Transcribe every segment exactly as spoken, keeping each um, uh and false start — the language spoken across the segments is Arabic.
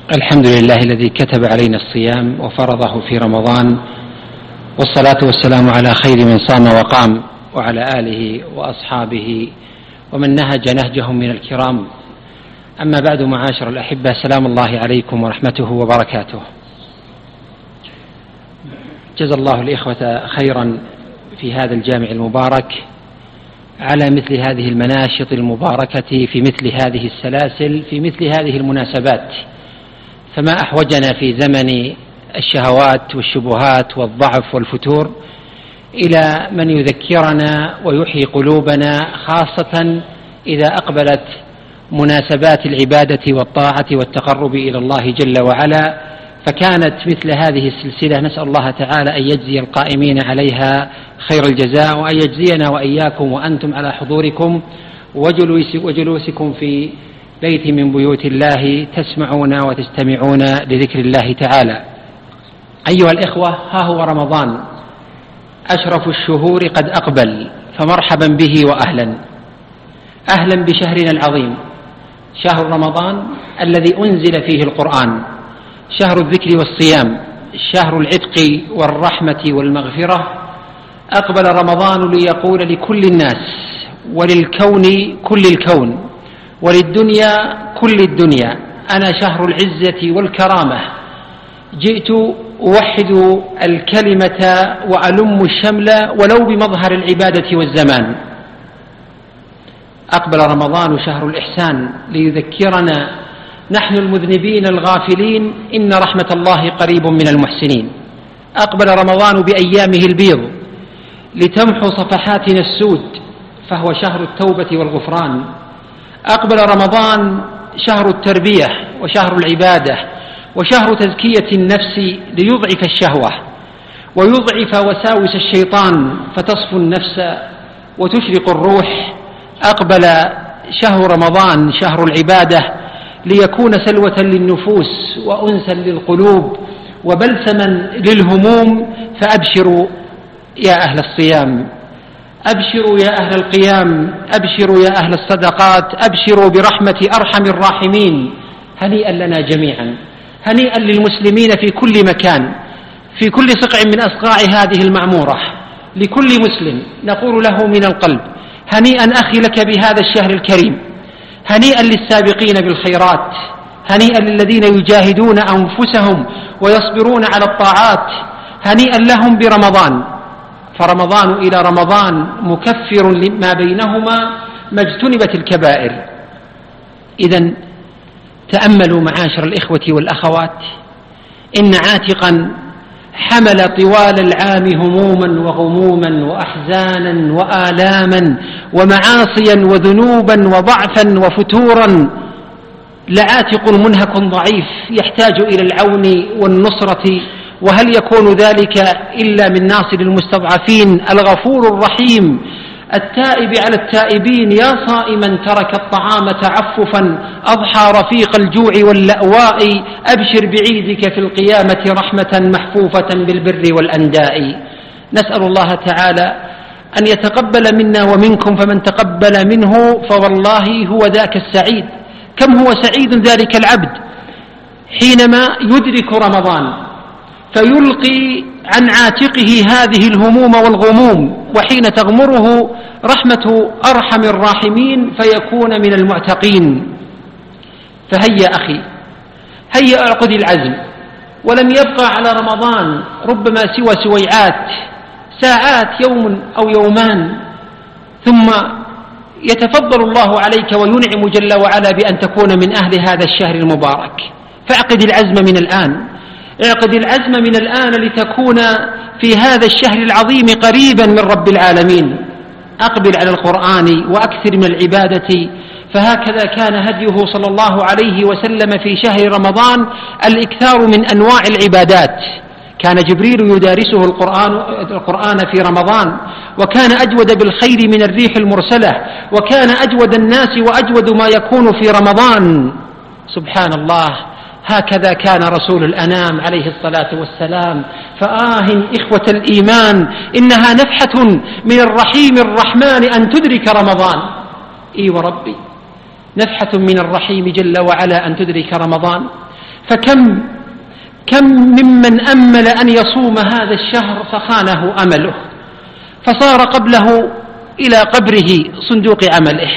الحمد لله الذي كتب علينا الصيام وفرضه في رمضان، والصلاة والسلام على خير من صام وقام، وعلى آله وأصحابه ومن نهج نهجهم من الكرام. أما بعد، معاشر الأحبة، سلام الله عليكم ورحمته وبركاته. جزا الله الإخوة خيرا في هذا الجامع المبارك على مثل هذه المناشط المباركة في مثل هذه السلاسل في مثل هذه المناسبات، فما أحوجنا في زمن الشهوات والشبهات والضعف والفتور إلى من يذكرنا ويحيي قلوبنا، خاصة إذا أقبلت مناسبات العبادة والطاعة والتقرب إلى الله جل وعلا. فكانت مثل هذه السلسلة نسأل الله تعالى أن يجزي القائمين عليها خير الجزاء، وأن يجزينا وإياكم وأنتم على حضوركم وجلوسكم في بيت من بيوت الله تسمعون وتستمعون لذكر الله تعالى. أيها الإخوة، ها هو رمضان أشرف الشهور قد أقبل، فمرحبا به وأهلا أهلا بشهرنا العظيم، شهر رمضان الذي أنزل فيه القرآن، شهر الذكر والصيام، شهر العتق والرحمة والمغفرة. أقبل رمضان ليقول لكل الناس وللكون كل الكون وللدنيا كل الدنيا: أنا شهر العزة والكرامة، جئت أوحد الكلمة وألم الشمل ولو بمظهر العبادة والزمان. أقبل رمضان شهر الإحسان ليذكرنا نحن المذنبين الغافلين إن رحمة الله قريب من المحسنين. أقبل رمضان بأيامه البيض لتمحو صفحاتنا السود، فهو شهر التوبة والغفران. أقبل رمضان شهر التربية وشهر العبادة وشهر تزكية النفس ليضعف الشهوة ويضعف وساوس الشيطان فتصفو النفس وتشرق الروح. أقبل شهر رمضان شهر العبادة ليكون سلوة للنفوس وأنسا للقلوب وبلسما للهموم. فأبشروا يا أهل الصيام، أبشروا يا أهل القيام، أبشروا يا أهل الصدقات، أبشروا برحمة أرحم الراحمين. هنيئا لنا جميعا، هنيئا للمسلمين في كل مكان، في كل صقع من أصقاع هذه المعمورة. لكل مسلم نقول له من القلب: هنيئا أخي لك بهذا الشهر الكريم، هنيئا للسابقين بالخيرات، هنيئا للذين يجاهدون أنفسهم ويصبرون على الطاعات، هنيئا لهم برمضان. فرمضان إلى رمضان مكفر لما بينهما ما اجتنبت الكبائر. إذن تأملوا معاشر الإخوة والأخوات، إن عاتقا حمل طوال العام هموما وغموما وأحزانا وآلاما ومعاصيا وذنوبا وضعفا وفتورا، لعاتق منهك ضعيف يحتاج إلى العون والنصرة. وهل يكون ذلك إلا من ناصر المستضعفين الغفور الرحيم التائب على التائبين؟ يا صائما ترك الطعام تعففا أضحى رفيق الجوع واللأواء، أبشر بعيدك في القيامة رحمة محفوفة بالبر والأنداء. نسأل الله تعالى أن يتقبل منا ومنكم، فمن تقبل منه فوالله هو ذاك السعيد. كم هو سعيد ذلك العبد حينما يدرك رمضان فيلقي عن عاتقه هذه الهموم والغموم، وحين تغمره رحمة أرحم الراحمين فيكون من المعتقين. فهيا أخي، هيا أعقد العزم، ولم يبقى على رمضان ربما سوى سويعات، ساعات، يوم أو يومان، ثم يتفضل الله عليك وينعم جل وعلا بأن تكون من أهل هذا الشهر المبارك. فاعقد العزم من الآن، اعقد العزم من الآن لتكون في هذا الشهر العظيم قريبا من رب العالمين. أقبل على القرآن وأكثر من العبادة، فهكذا كان هديه صلى الله عليه وسلم في شهر رمضان، الإكثار من أنواع العبادات. كان جبريل يدارسه القرآن, القرآن في رمضان، وكان أجود بالخير من الريح المرسلة، وكان أجود الناس وأجود ما يكون في رمضان. سبحان الله، هكذا كان رسول الأنام عليه الصلاة والسلام. فآه إخوة الإيمان، إنها نفحة من الرحيم الرحمن أن تدرك رمضان. إي وربي، نفحة من الرحيم جل وعلا أن تدرك رمضان. فكم كم ممن أمل أن يصوم هذا الشهر فخانه أمله، فصار قبله إلى قبره صندوق عمله.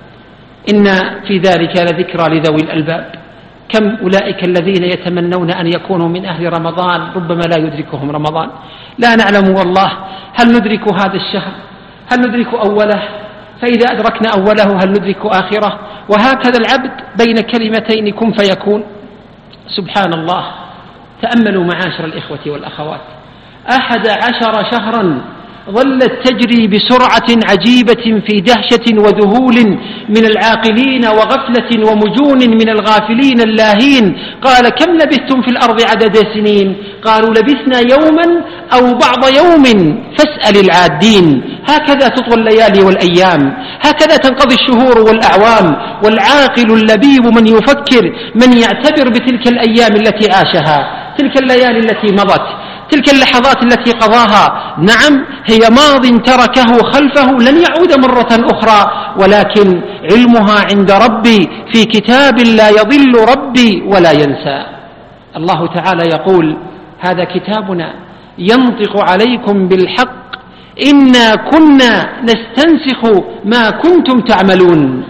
إن في ذلك لذكرى لذوي الألباب. كم أولئك الذين يتمنون أن يكونوا من أهل رمضان ربما لا يدركهم رمضان. لا نعلم والله هل ندرك هذا الشهر، هل ندرك أوله؟ فإذا أدركنا أوله هل ندرك آخره؟ وهكذا العبد بين كلمتين كن فيكون. سبحان الله. تأملوا معاشر الإخوة والأخوات، أحد عشر شهرا ظلت تجري بسرعة عجيبة في دهشة وذهول من العاقلين وغفلة ومجون من الغافلين اللاهين. قال كم لبثتم في الأرض عدد سنين؟ قالوا لبثنا يوما أو بعض يوم فاسأل العادين. هكذا تطوى الليالي والأيام، هكذا تنقضي الشهور والأعوام. والعاقل اللبيب من يفكر، من يعتبر بتلك الأيام التي عاشها، تلك الليالي التي مضت، تلك اللحظات التي قضاها. نعم هي ماض تركه خلفه لن يعود مرة أخرى، ولكن علمها عند ربي في كتاب لا يضل ربي ولا ينسى. الله تعالى يقول هذا كتابنا ينطق عليكم بالحق إنا كنا نستنسخ ما كنتم تعملون.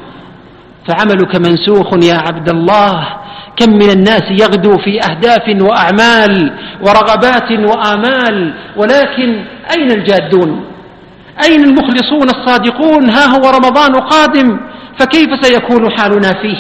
فعملك منسوخ يا عبد الله. كم من الناس يغدو في أهداف وأعمال ورغبات وآمال، ولكن أين الجادون؟ أين المخلصون الصادقون؟ ها هو رمضان قادم، فكيف سيكون حالنا فيه؟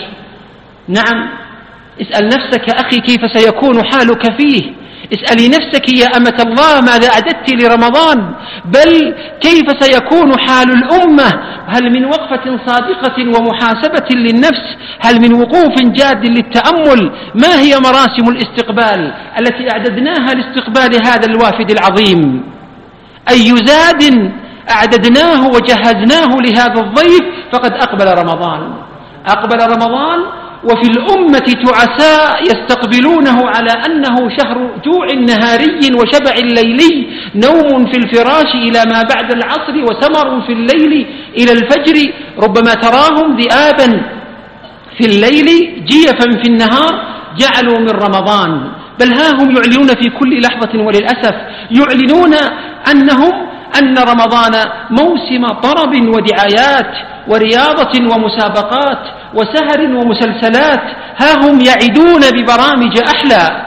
نعم اسأل نفسك أخي كيف سيكون حالك فيه. اسألي نفسك يا أمة الله ماذا أعددت لرمضان؟ بل كيف سيكون حال الأمة؟ هل من وقفة صادقة ومحاسبة للنفس؟ هل من وقوف جاد للتأمل؟ ما هي مراسم الاستقبال التي أعددناها لاستقبال هذا الوافد العظيم؟ أي زاد أعددناه وجهزناه لهذا الضيف؟ فقد أقبل رمضان، أقبل رمضان، وفي الأمة تعساء يستقبلونه على أنه شهر جوع نهاري وشبع ليلي، نوم في الفراش إلى ما بعد العصر وسمر في الليل إلى الفجر. ربما تراهم ذئابا في الليل جيفا في النهار، جعلوا من رمضان. بل ها هم يعلنون في كل لحظة وللأسف يعلنون أنهم أن رمضان موسم طرب ودعايات ورياضة ومسابقات وسهر ومسلسلات. ها هم يعدون ببرامج أحلى،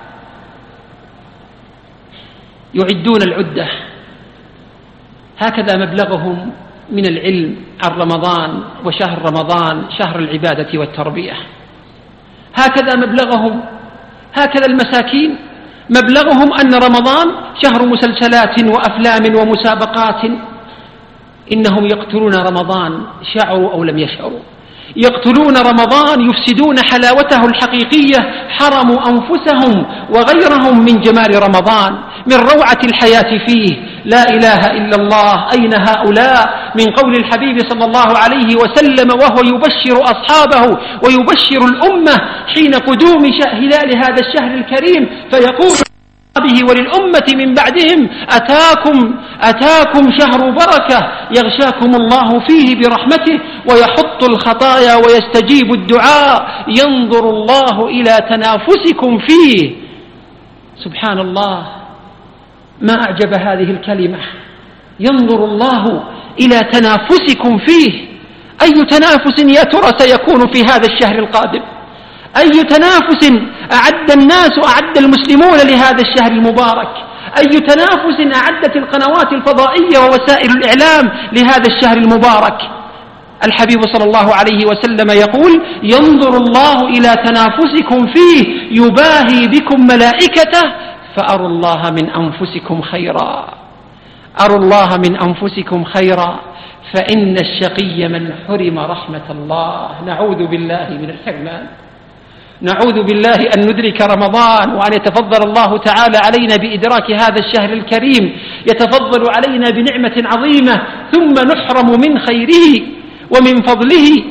يعدون العدة. هكذا مبلغهم من العلم عن رمضان وشهر رمضان شهر العبادة والتربية. هكذا مبلغهم، هكذا المساكين مبلغهم أن رمضان شهر مسلسلات وأفلام ومسابقات. إنهم يقتلون رمضان شعروا أو لم يشعروا، يقتلون رمضان، يفسدون حلاوته الحقيقية، حرموا أنفسهم وغيرهم من جمال رمضان، من روعة الحياة فيه. لا إله إلا الله، أين هؤلاء؟ من قول الحبيب صلى الله عليه وسلم وهو يبشر أصحابه ويبشر الأمة حين قدوم هلال هذا الشهر الكريم، فيقول به وللأمة من بعدهم أتاكم أتاكم شهر بركة يغشاكم الله فيه برحمته ويحط الخطايا ويستجيب الدعاء، ينظر الله إلى تنافسكم فيه. سبحان الله، ما أعجب هذه الكلمة، ينظر الله إلى تنافسكم فيه. أي تنافس يا ترى سيكون في هذا الشهر القادم؟ أي تنافس أعد الناس أعد المسلمون لهذا الشهر المبارك؟ أي تنافس أعدت القنوات الفضائية ووسائل الإعلام لهذا الشهر المبارك؟ الحبيب صلى الله عليه وسلم يقول ينظر الله إلى تنافسكم فيه يباهي بكم ملائكته فأروا الله من أنفسكم خيرا، أروا الله من أنفسكم خيرا، فإن الشقي من حرم رحمة الله. نعوذ بالله من الحرمان، نعوذ بالله أن ندرك رمضان وأن يتفضل الله تعالى علينا بإدراك هذا الشهر الكريم، يتفضل علينا بنعمة عظيمة ثم نحرم من خيره ومن فضله.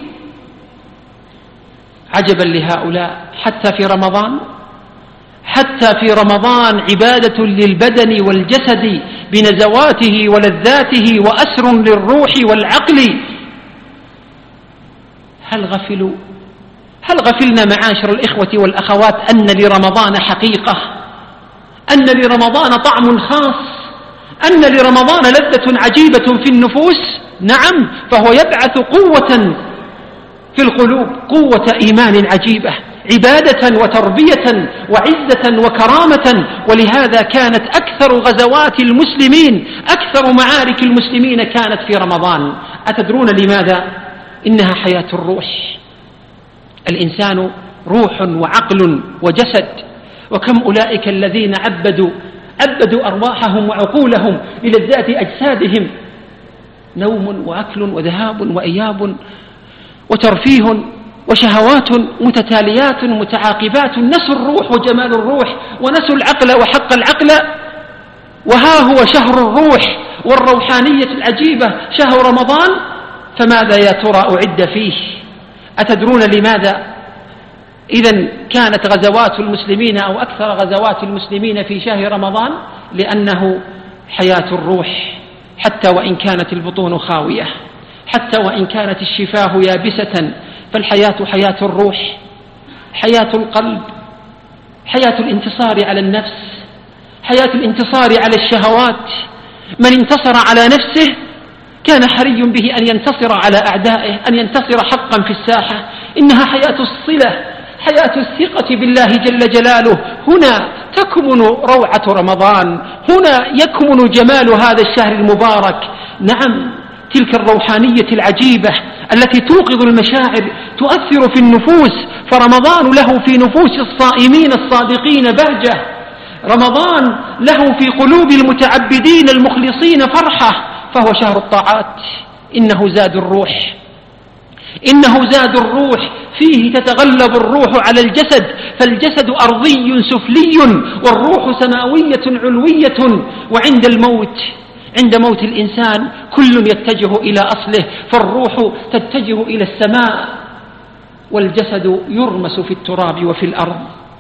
عجبا لهؤلاء، حتى في رمضان حتى في رمضان عبادة للبدن والجسد بنزواته ولذاته وأسر للروح والعقل. هل غفلوا هل غفلنا معاشر الإخوة والأخوات أن لرمضان حقيقة، أن لرمضان طعم خاص، أن لرمضان لذة عجيبة في النفوس؟ نعم، فهو يبعث قوة في القلوب، قوة إيمان عجيبة، عبادة وتربية وعزة وكرامة. ولهذا كانت أكثر غزوات المسلمين، أكثر معارك المسلمين كانت في رمضان. أتدرون لماذا؟ إنها حياة الروح. الإنسان روح وعقل وجسد، وكم أولئك الذين عبدوا عبدوا أرواحهم وعقولهم للذات أجسادهم، نوم وأكل وذهاب وإياب وترفيه وشهوات متتاليات متعاقبات، نسوا الروح وجمال الروح ونسوا العقل وحق العقل. وها هو شهر الروح والروحانية العجيبة شهر رمضان، فماذا يا ترى أعد فيه؟ أتدرون لماذا إذن كانت غزوات المسلمين أو أكثر غزوات المسلمين في شهر رمضان؟ لأنه حياة الروح، حتى وإن كانت البطون خاوية، حتى وإن كانت الشفاه يابسة، فالحياة حياة الروح، حياة القلب، حياة الانتصار على النفس، حياة الانتصار على الشهوات. من انتصر على نفسه كان حري به أن ينتصر على أعدائه، أن ينتصر حقا في الساحة. إنها حياة الصلة، حياة الثقة بالله جل جلاله. هنا تكمن روعة رمضان، هنا يكمن جمال هذا الشهر المبارك. نعم، تلك الروحانية العجيبة التي توقظ المشاعر، تؤثر في النفوس. فرمضان له في نفوس الصائمين الصادقين بهجة، رمضان له في قلوب المتعبدين المخلصين فرحة، فهو شهر الطاعات. إنه زاد الروح، إنه زاد الروح، فيه تتغلب الروح على الجسد، فالجسد أرضي سفلي والروح سماوية علوية. وعند الموت، عند موت الإنسان كل يتجه إلى أصله، فالروح تتجه إلى السماء والجسد يرمس في التراب وفي الأرض.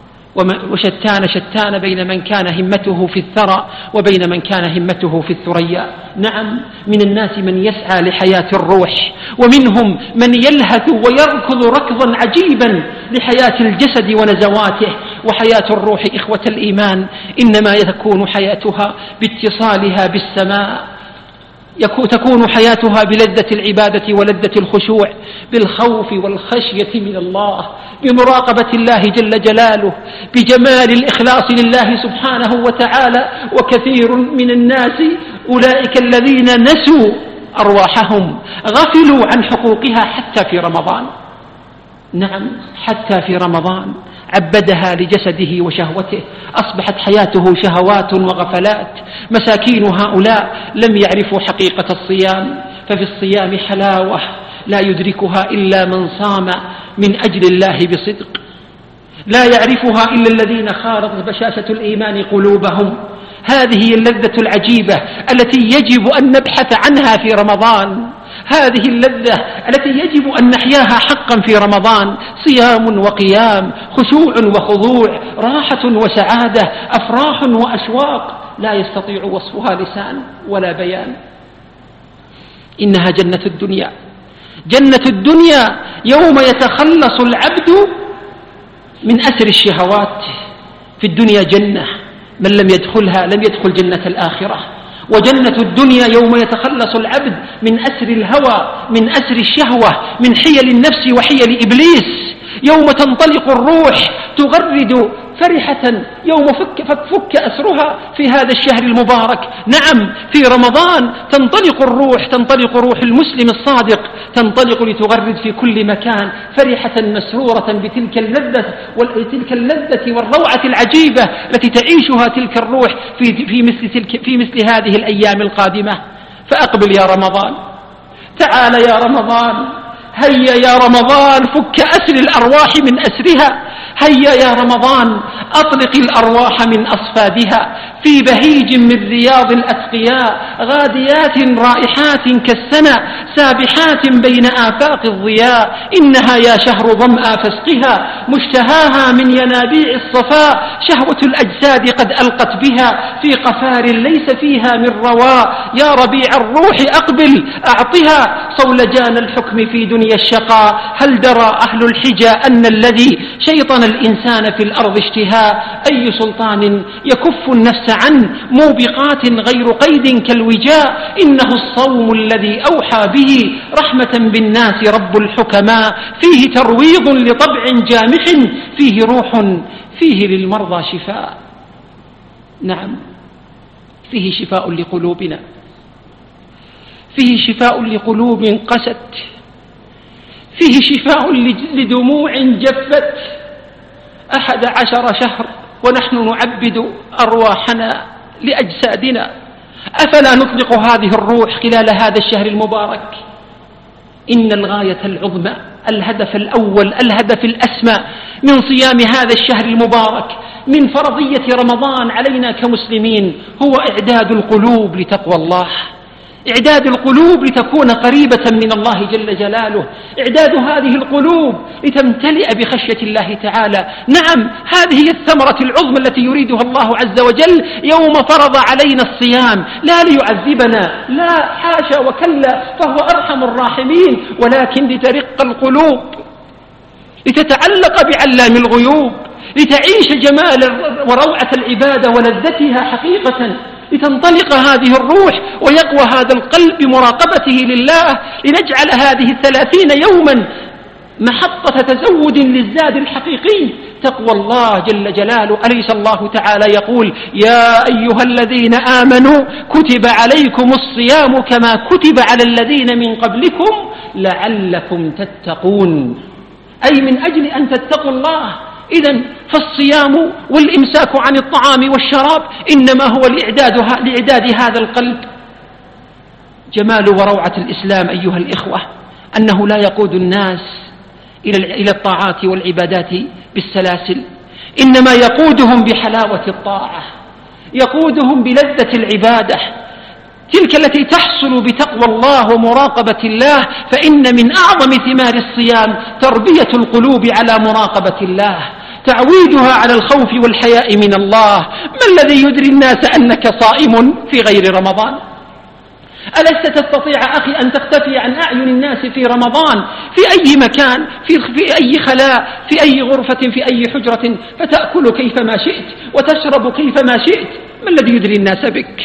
وشتان شتان بين من كان همته في الثرى وبين من كان همته في الثريا. نعم، من الناس من يسعى لحياة الروح، ومنهم من يلهث ويركض ركضا عجيبا لحياة الجسد ونزواته. وحياة الروح إخوة الإيمان إنما تكون حياتها باتصالها بالسماء، تكون حياتها بلذة العبادة ولذة الخشوع، بالخوف والخشية من الله، بمراقبة الله جل جلاله، بجمال الإخلاص لله سبحانه وتعالى. وكثير من الناس أولئك الذين نسوا أرواحهم، غفلوا عن حقوقها حتى في رمضان. نعم، حتى في رمضان عبدها لجسده وشهوته، أصبحت حياته شهوات وغفلات. مساكين هؤلاء لم يعرفوا حقيقة الصيام، ففي الصيام حلاوة لا يدركها إلا من صام من أجل الله بصدق، لا يعرفها إلا الذين خالطت بشاشة الإيمان قلوبهم. هذه هي اللذة العجيبة التي يجب أن نبحث عنها في رمضان، هذه اللذة التي يجب أن نحياها حقا في رمضان. صيام وقيام، خشوع وخضوع، راحة وسعادة، أفراح وأشواق لا يستطيع وصفها لسان ولا بيان. إنها جنة الدنيا، جنة الدنيا يوم يتخلص العبد من أسر الشهوات. في الدنيا جنة، من لم يدخلها لم يدخل جنة الآخرة. وجنة الدنيا يوم يتخلص العبد من أسر الهوى، من أسر الشهوة، من حيل النفس وحيل إبليس. يوم تنطلق الروح تغرد فرحة، يوم فك, فك, فك أسرها في هذا الشهر المبارك. نعم، في رمضان تنطلق الروح، تنطلق روح المسلم الصادق، تنطلق لتغرد في كل مكان فرحة مسرورة بتلك اللذة وتلك اللذة والروعة العجيبة التي تعيشها تلك الروح في, في, مثل تلك في مثل هذه الأيام القادمة. فأقبل يا رمضان، تعال يا رمضان، هيا يا رمضان، فك أسر الأرواح من أسرها. هيا يا رمضان، أطلق الأرواح من أصفادها في بهيج من رياض الأتقياء، غاديات رائحات كالسنة، سابحات بين آفاق الضياء. إنها يا شهر ظمأ فاسقها، مشتهاها من ينابيع الصفاء، شهوة الأجساد قد ألقت بها في قفار ليس فيها من رواء. يا ربيع الروح أقبل أعطها صولجان الحكم في دنيا الشقاء. هل درى أهل الحجى أن الذي شيطن الإنسان في الأرض اشتهاء؟ أي سلطان يكف النفس عن موبقات غير قيد كالوجاء؟ إنه الصوم الذي أوحى به رحمة بالناس رب الحكماء، فيه ترويض لطبع جامح، فيه روح فيه للمرضى شفاء. نعم، فيه شفاء لقلوبنا، فيه شفاء لقلوب قست، فيه شفاء لدموع جفت. أحد عشر شهر ونحن نعبد أرواحنا لأجسادنا، أفلا نطلق هذه الروح خلال هذا الشهر المبارك؟ إن الغاية العظمى، الهدف الأول، الهدف الأسمى من صيام هذا الشهر المبارك، من فرضية رمضان علينا كمسلمين، هو إعداد القلوب لتقوى الله، إعداد القلوب لتكون قريبة من الله جل جلاله، إعداد هذه القلوب لتمتلئ بخشية الله تعالى. نعم، هذه هي الثمرة العظمى التي يريدها الله عز وجل يوم فرض علينا الصيام، لا ليعذبنا، لا، حاشا وكلا، فهو أرحم الراحمين، ولكن لترق القلوب، لتتعلق بعلام الغيوب، لتعيش جمال وروعة العبادة ولذتها حقيقة، لتنطلق هذه الروح ويقوى هذا القلب بمراقبته لله، لنجعل هذه الثلاثين يوما محطة تزود للزاد الحقيقي تقوى الله جل جلاله. أليس الله تعالى يقول: يا أيها الذين آمنوا كتب عليكم الصيام كما كتب على الذين من قبلكم لعلكم تتقون، أي من أجل أن تتقوا الله. إذن فالصيام والإمساك عن الطعام والشراب إنما هو لإعداد, لإعداد هذا القلب. جمال وروعة الإسلام أيها الإخوة أنه لا يقود الناس إلى الطاعات والعبادات بالسلاسل، إنما يقودهم بحلاوة الطاعة، يقودهم بلذة العبادة، تلك التي تحصل بتقوى الله ومراقبة الله. فإن من أعظم ثمار الصيام تربية القلوب على مراقبة الله، تعويدها على الخوف والحياء من الله. ما الذي يدري الناس أنك صائم في غير رمضان؟ ألست تستطيع أخي أن تختفي عن أعين الناس في رمضان في أي مكان، في, في أي خلاء، في أي غرفة، في أي حجرة، فتأكل كيفما شئت وتشرب كيفما شئت؟ ما الذي يدري الناس بك؟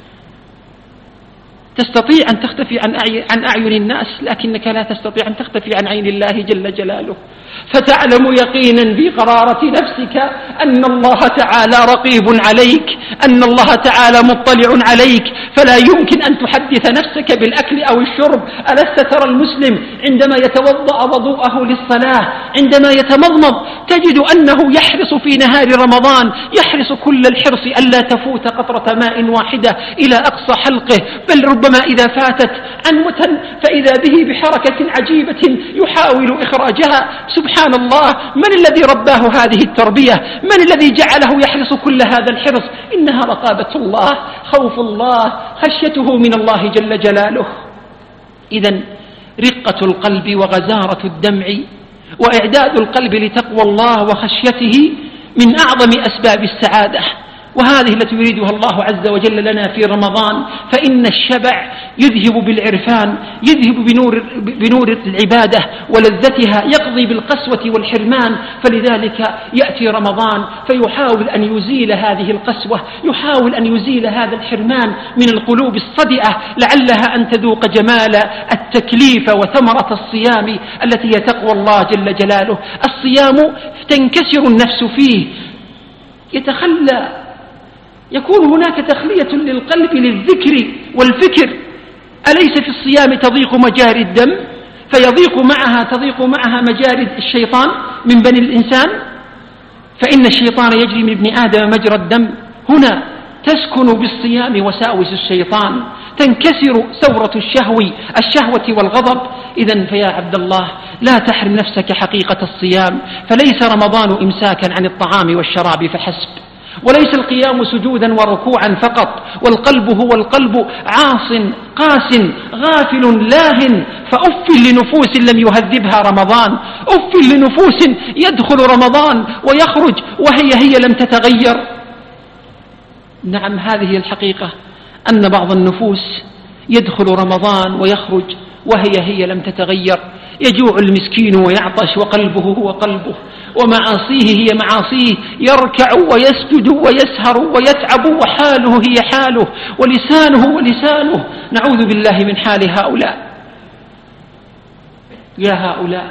تستطيع أن تختفي عن أعين الناس، لكنك لا تستطيع أن تختفي عن عين الله جل جلاله. فتعلم يقينا بقرارة نفسك أن الله تعالى رقيب عليك، أن الله تعالى مطلع عليك، فلا يمكن أن تحدث نفسك بالأكل أو الشرب. ألست ترى المسلم عندما يتوضأ وضوءه للصلاة، عندما يتمضمض تجد أنه يحرص في نهار رمضان، يحرص كل الحرص ألا تفوت قطرة ماء واحدة إلى أقصى حلقه، بل ربما إذا فاتت عنوة فإذا به بحركة عجيبة يحاول إخراجها. سبحان الله، من الذي رباه هذه التربية؟ من الذي جعله يحرص كل هذا الحرص؟ إنها رقابة الله، خوف الله، خشيته من الله جل جلاله. إذن رقة القلب وغزارة الدمع وإعداد القلب لتقوى الله وخشيته من أعظم أسباب السعادة، وهذه التي يريدها الله عز وجل لنا في رمضان. فإن الشبع يذهب بالعرفان، يذهب بنور, بنور العبادة ولذتها، يقضي بالقسوة والحرمان. فلذلك يأتي رمضان فيحاول أن يزيل هذه القسوة، يحاول أن يزيل هذا الحرمان من القلوب الصدئة، لعلها أن تذوق جمال التكليف وثمرة الصيام التي هي تقوى الله جل جلاله. الصيام تنكسر النفس فيه، يتخلى، يكون هناك تخلية للقلب للذكر والفكر. أليس في الصيام تضيق مجاري الدم؟ فيضيق معها تضيق معها مجاري الشيطان من بني الإنسان، فإن الشيطان يجري من ابن آدم مجرى الدم. هنا تسكن بالصيام وساوس الشيطان، تنكسر ثورة الشهوة الشهوة والغضب. إذن فيا عبد الله لا تحرم نفسك حقيقة الصيام، فليس رمضان إمساكا عن الطعام والشراب فحسب، وليس القيام سجودا وركوعا فقط، والقلب هو القلب عاص قاس غافل لاهٍ، فأف لنفوس لم يهذبها رمضان، أف لنفوس يدخل رمضان ويخرج وهي هي لم تتغير. نعم، هذه الحقيقة، أن بعض النفوس يدخل رمضان ويخرج وهي هي لم تتغير. يجوع المسكين ويعطش وقلبه هو قلبه، ومعاصيه هي معاصيه، يركع ويسجد ويسهر ويتعب وحاله هي حاله، ولسانه ولسانه. نعوذ بالله من حال هؤلاء. يا هؤلاء،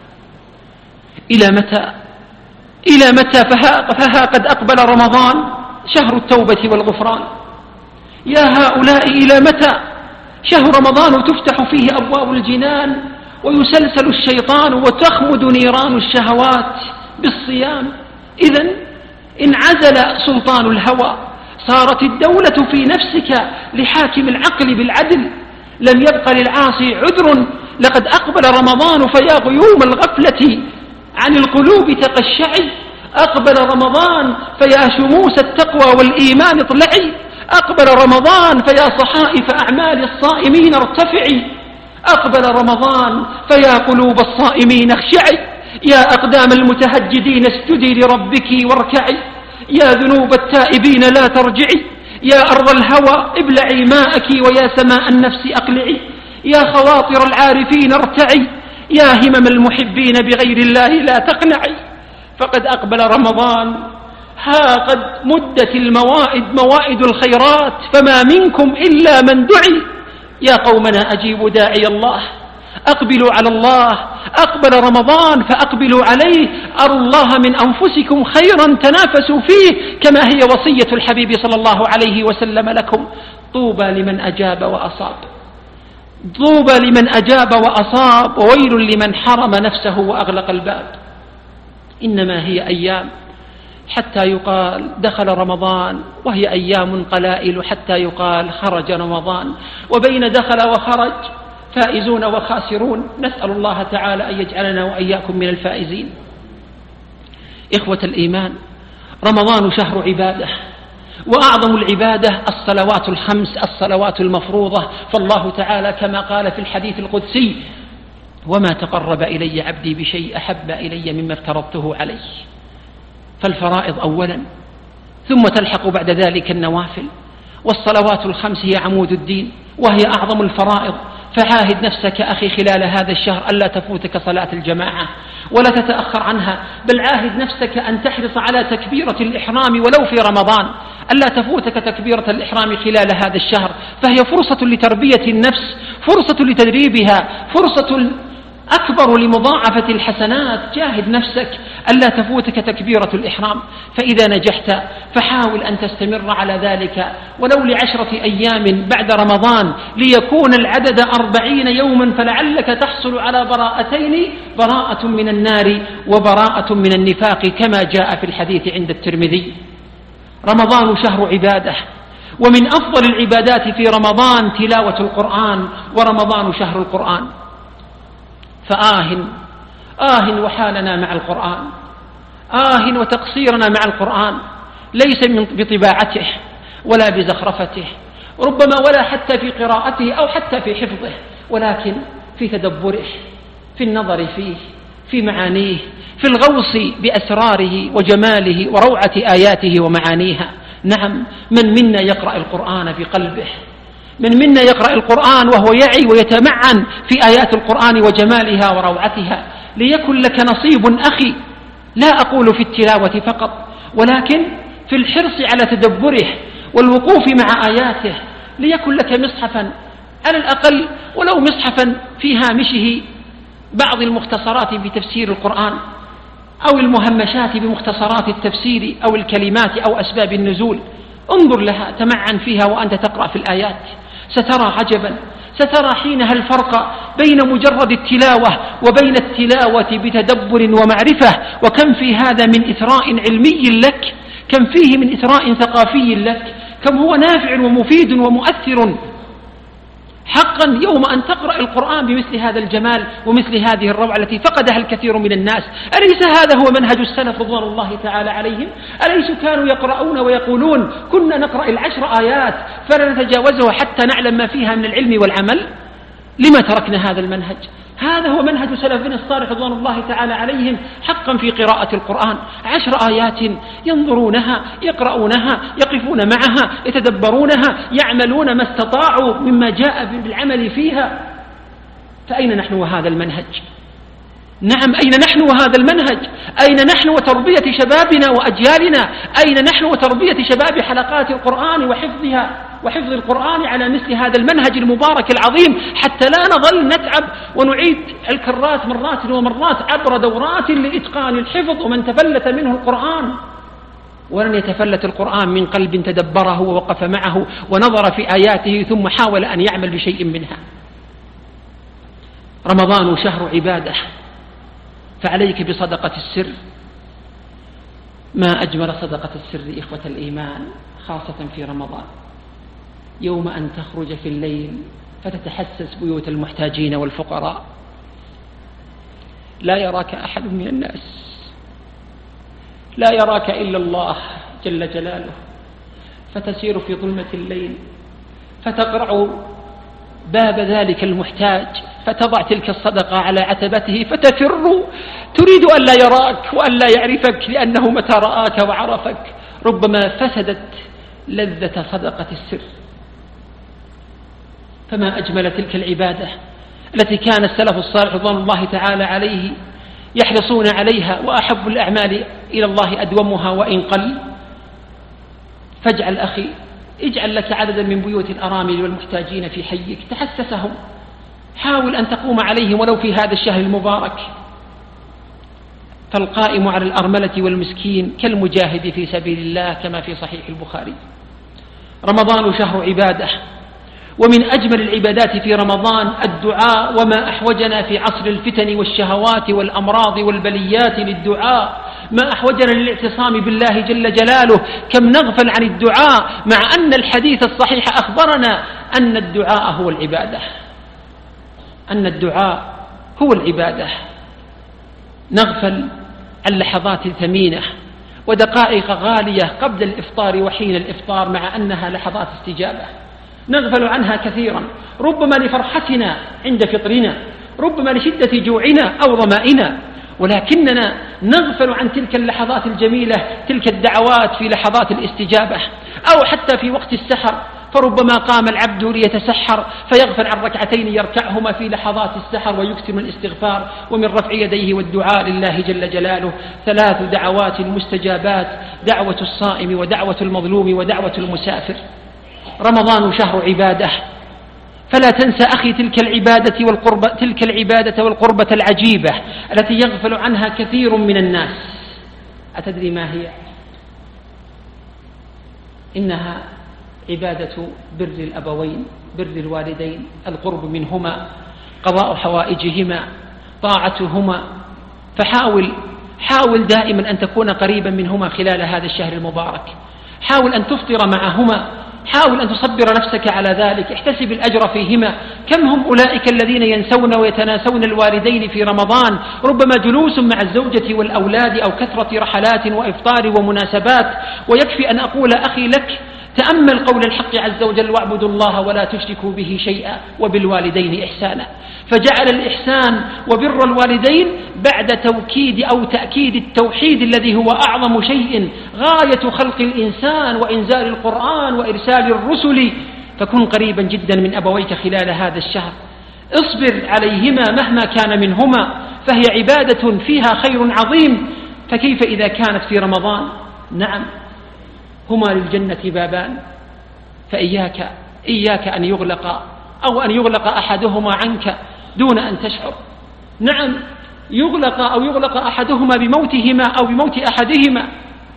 إلى متى إلى متى فها, فها قد أقبل رمضان شهر التوبة والغفران. يا هؤلاء، إلى متى؟ شهر رمضان تفتح فيه أبواب الجنان ويسلسل الشيطان وتخمد نيران الشهوات بالصيام. إذن انعزل سلطان الهوى، صارت الدولة في نفسك لحاكم العقل بالعدل. لم يبق للعاصي عذر، لقد أقبل رمضان فيا غيوم الغفلة عن القلوب تقشعي. أقبل رمضان فيا شموس التقوى والإيمان اطلعي. أقبل رمضان فيا صحائف أعمال الصائمين ارتفعي. أقبل رمضان فيا قلوب الصائمين اخشعي. يا أقدام المتهجدين اسجدي لربك واركعي. يا ذنوب التائبين لا ترجعي. يا أرض الهوى ابلعي ماءك، ويا سماء النفس أقلعي. يا خواطر العارفين ارتعي. يا همم المحبين بغير الله لا تقنعي. فقد أقبل رمضان، ها قد مدت الموائد موائد الخيرات، فما منكم إلا من دعي. يا قومنا أجيبوا داعي الله، أقبلوا على الله. أقبل رمضان فأقبلوا عليه. أروا الله من أنفسكم خيرا تنافسوا فيه، كما هي وصية الحبيب صلى الله عليه وسلم لكم. طوبى لمن أجاب وأصاب، طوبى لمن أجاب وأصاب، وويل لمن حرم نفسه وأغلق الباب. إنما هي أيام حتى يقال دخل رمضان، وهي أيام قلائل حتى يقال خرج رمضان. وبين دخل وخرج فائزون وخاسرون. نسأل الله تعالى أن يجعلنا وإياكم من الفائزين. إخوة الإيمان، رمضان شهر عبادة، وأعظم العبادة الصلوات الخمس، الصلوات المفروضة. فالله تعالى كما قال في الحديث القدسي: وما تقرب إلي عبدي بشيء أحب إلي مما افترضته عليه. فالفرائض أولا، ثم تلحق بعد ذلك النوافل. والصلوات الخمس هي عمود الدين، وهي أعظم الفرائض. فعاهد نفسك أخي خلال هذا الشهر ألا تفوتك صلاة الجماعة ولا تتأخر عنها، بل عاهد نفسك أن تحرص على تكبيرة الإحرام ولو في رمضان، ألا تفوتك تكبيرة الإحرام خلال هذا الشهر، فهي فرصة لتربية النفس، فرصة لتدريبها، فرصة أكبر لمضاعفة الحسنات. جاهد نفسك ألا تفوتك تكبيرة الإحرام. فإذا نجحت فحاول أن تستمر على ذلك ولو لعشرة أيام بعد رمضان، ليكون العدد أربعين يوما، فلعلك تحصل على براءتين: براءة من النار وبراءة من النفاق، كما جاء في الحديث عند الترمذي. رمضان شهر عبادة، ومن أفضل العبادات في رمضان تلاوة القرآن، ورمضان شهر القرآن. فآه آه وحالنا مع القرآن، آه وتقصيرنا مع القرآن، ليس من بطباعته ولا بزخرفته، ربما ولا حتى في قراءته أو حتى في حفظه، ولكن في تدبره، في النظر فيه، في معانيه، في الغوص بأسراره وجماله وروعة آياته ومعانيها. نعم، من منا يقرأ القرآن بقلبه، من منا يقرأ القرآن وهو يعي ويتمعن في آيات القرآن وجمالها وروعتها. ليكن لك نصيب أخي، لا أقول في التلاوة فقط، ولكن في الحرص على تدبره والوقوف مع آياته. ليكن لك مصحفا على الأقل، ولو مصحفا في هامشه بعض المختصرات بتفسير القرآن، أو المهمشات بمختصرات التفسير، أو الكلمات، أو أسباب النزول. انظر لها، تمعن فيها وأنت تقرأ في الآيات، سترى عجبا، سترى حينها الفرق بين مجرد التلاوة وبين التلاوة بتدبر ومعرفة. وكم في هذا من إثراء علمي لك، كم فيه من إثراء ثقافي لك، كم هو نافع ومفيد ومؤثر حقا يوم أن تقرأ القرآن بمثل هذا الجمال ومثل هذه الروعة التي فقدها الكثير من الناس. أليس هذا هو منهج السلف رضوان الله تعالى عليهم؟ أليس كانوا يقرؤون ويقولون: كنا نقرأ العشر آيات فلا نتجاوزها حتى نعلم ما فيها من العلم والعمل؟ لما تركنا هذا المنهج؟ هذا هو منهج سلفنا الصالح رضوان الله تعالى عليهم حقا في قراءة القرآن. عشر آيات ينظرونها، يقرؤونها، يقفون معها، يتدبرونها، يعملون ما استطاعوا مما جاء بالعمل فيها. فأين نحن وهذا المنهج؟ نعم، أين نحن وهذا المنهج؟ أين نحن وتربية شبابنا وأجيالنا؟ أين نحن وتربية شباب حلقات القرآن وحفظها وحفظ القرآن على مثل هذا المنهج المبارك العظيم، حتى لا نظل نتعب ونعيد الكرات مرات ومرات عبر دورات لإتقان الحفظ ومن تفلت منه القرآن. ولن يتفلت القرآن من قلب تدبره ووقف معه ونظر في آياته ثم حاول أن يعمل بشيء منها. رمضان شهر عبادة، فعليك بصدقة السر. ما أجمل صدقة السر إخوة الإيمان، خاصة في رمضان، يوم أن تخرج في الليل فتتحسس بيوت المحتاجين والفقراء، لا يراك أحد من الناس، لا يراك إلا الله جل جلاله، فتسير في ظلمة الليل فتقرع باب ذلك المحتاج فتضع تلك الصدقة على عتبته فتفر، تريد أن لا يراك وأن لا يعرفك، لأنه متى رآك وعرفك ربما فسدت لذة صدقة السر. فما أجمل تلك العبادة التي كان السلف الصالح رضوان الله تعالى عليه يحرصون عليها، وأحب الأعمال إلى الله أدومها وإن قل. فاجعل أخي، اجعل لك عددا من بيوت الأرامل والمحتاجين في حيك، تحسسهم، حاول أن تقوم عليهم ولو في هذا الشهر المبارك. فالقائم على الأرملة والمسكين كالمجاهد في سبيل الله، كما في صحيح البخاري. رمضان شهر عبادة، ومن أجمل العبادات في رمضان الدعاء، وما أحوجنا في عصر الفتن والشهوات والأمراض والبليات للدعاء، ما أحوجنا للاعتصام بالله جل جلاله. كم نغفل عن الدعاء، مع أن الحديث الصحيح أخبرنا أن الدعاء هو العبادة، أن الدعاء هو العبادة. نغفل عن لحظات ثمينة ودقائق غالية قبل الإفطار وحين الإفطار، مع أنها لحظات استجابة نغفل عنها كثيرا، ربما لفرحتنا عند فطرنا، ربما لشدة جوعنا أو ظمائنا، ولكننا نغفل عن تلك اللحظات الجميلة، تلك الدعوات في لحظات الاستجابة. أو حتى في وقت السحر، فربما قام العبد ليتسحر فيغفل عن ركعتين يركعهما في لحظات السحر ويكثر من الاستغفار ومن رفع يديه والدعاء لله جل جلاله. ثلاث دعوات مستجابات: دعوة الصائم ودعوة المظلوم ودعوة المسافر. رمضان شهر عبادة، فلا تنسى أخي تلك العبادة والقربة تلك العبادة والقربة العجيبة التي يغفل عنها كثير من الناس. أتدري ما هي؟ إنها عبادة بر الأبوين، بر الوالدين، القرب منهما، قضاء حوائجهما، طاعتهما. فحاول حاول دائما أن تكون قريبا منهما خلال هذا الشهر المبارك، حاول أن تفطر معهما، حاول أن تصبر نفسك على ذلك، احتسب الأجر فيهما. كم هم أولئك الذين ينسون ويتناسون الوالدين في رمضان، ربما جلوس مع الزوجة والأولاد أو كثرة رحلات وإفطار ومناسبات. ويكفي أن أقول أخي لك، تأمل قول الحق عز وجل: واعبدوا الله ولا تشركوا به شيئا وبالوالدين إحسانا. فجعل الإحسان وبر الوالدين بعد توكيد أو تأكيد التوحيد الذي هو أعظم شيء، غاية خلق الإنسان وإنزال القرآن وإرسال الرسل. فكن قريبا جدا من أبويك خلال هذا الشهر، اصبر عليهما مهما كان منهما، فهي عبادة فيها خير عظيم. فكيف إذا كانت في رمضان؟ نعم، هما للجنة بابان، فإياك إياك أن يغلق أو أن يغلق أحدهما عنك دون أن تشعر. نعم، يغلق أو يغلق أحدهما بموتهما أو بموت أحدهما،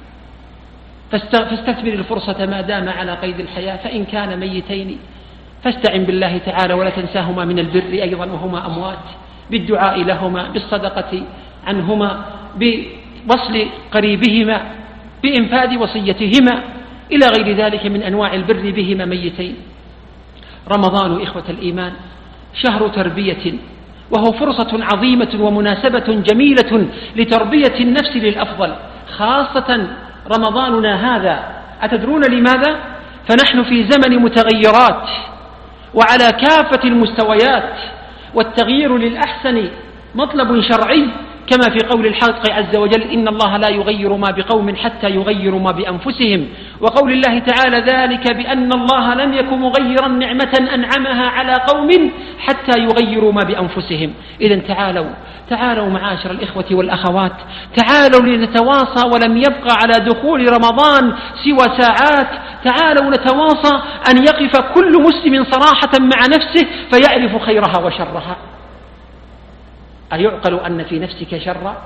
فاستثمر الفرصة ما دام على قيد الحياة. فإن كان ميتين فاستعن بالله تعالى ولا تنساهما من البر أيضا وهما أموات، بالدعاء لهما، بالصدقة عنهما، بوصل قريبهما، بإنفاذ وصيتهما، إلى غير ذلك من أنواع البر بهما ميتين. رمضان إخوة الإيمان شهر تربية، وهو فرصة عظيمة ومناسبة جميلة لتربية النفس للأفضل، خاصة رمضاننا هذا. أتدرون لماذا؟ فنحن في زمن متغيرات وعلى كافة المستويات، والتغيير للأحسن مطلب شرعي، كما في قول الحق عز وجل: إن الله لا يغير ما بقوم حتى يغيروا ما بأنفسهم، وقول الله تعالى: ذلك بأن الله لم يكن مغيرا نعمة أنعمها على قوم حتى يغيروا ما بأنفسهم. إذن تعالوا تعالوا معاشر الإخوة والأخوات، تعالوا لنتواصى، ولم يبقى على دخول رمضان سوى ساعات. تعالوا نتواصى أن يقف كل مسلم صراحة مع نفسه فيعرف خيرها وشرها. أيعقل أن في نفسك شرا؟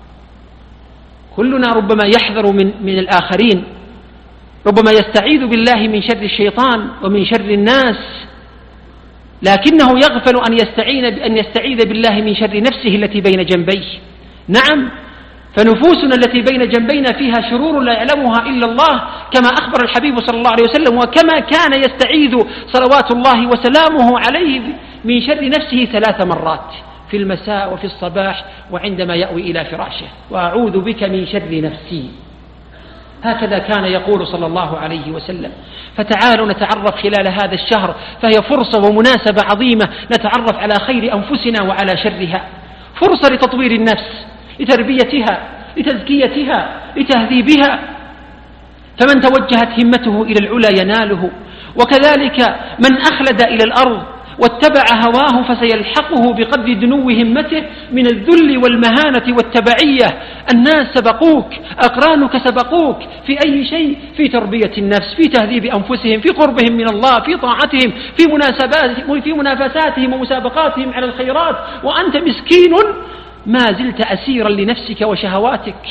كلنا ربما يحذر من, من الآخرين، ربما يستعيذ بالله من شر الشيطان ومن شر الناس، لكنه يغفل أن يستعين أن يستعيذ بالله من شر نفسه التي بين جنبيه. نعم، فنفوسنا التي بين جنبينا فيها شرور لا يعلمها إلا الله، كما أخبر الحبيب صلى الله عليه وسلم، وكما كان يستعيذ صلوات الله وسلامه عليه من شر نفسه ثلاث مرات، في المساء وفي الصباح وعندما يأوي إلى فراشه: وأعوذ بك من شر نفسي. هكذا كان يقول صلى الله عليه وسلم. فتعالوا نتعرف خلال هذا الشهر، فهي فرصة ومناسبة عظيمة نتعرف على خير أنفسنا وعلى شرها، فرصة لتطوير النفس، لتربيتها، لتزكيتها، لتهذيبها. فمن توجهت همته إلى العلا يناله، وكذلك من أخلد إلى الأرض واتبع هواه فسيلحقه بقدر دنو همته من الذل والمهانة والتبعية. الناس سبقوك، أقرانك سبقوك في أي شيء، في تربية النفس، في تهذيب أنفسهم، في قربهم من الله، في طاعتهم، في مناسباتهم، في منافساتهم ومسابقاتهم على الخيرات، وأنت مسكين ما زلت أسيرا لنفسك وشهواتك.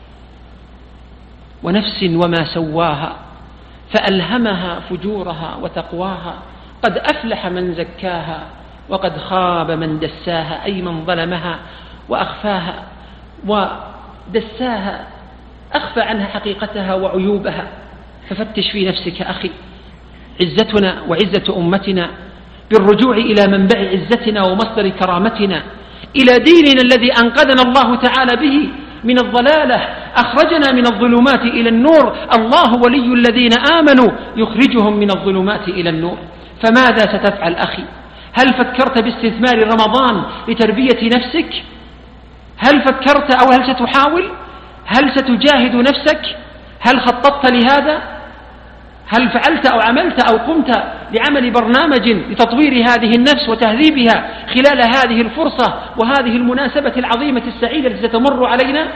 ونفس وما سواها فألهمها فجورها وتقواها، قد أفلح من زكاها وقد خاب من دساها، أي من ظلمها وأخفاها ودساها، أخفى عنها حقيقتها وعيوبها. ففتش في نفسك أخي. عزتنا وعزة أمتنا بالرجوع إلى منبع عزتنا ومصدر كرامتنا، إلى ديننا الذي أنقذنا الله تعالى به من الضلالة، أخرجنا من الظلمات إلى النور. الله ولي الذين آمنوا يخرجهم من الظلمات إلى النور. فماذا ستفعل أخي؟ هل فكرت باستثمار رمضان لتربية نفسك؟ هل فكرت أو هل ستحاول؟ هل ستجاهد نفسك؟ هل خططت لهذا؟ هل فعلت أو عملت أو قمت لعمل برنامج لتطوير هذه النفس وتهذيبها خلال هذه الفرصة وهذه المناسبة العظيمة السعيدة التي ستمر علينا؟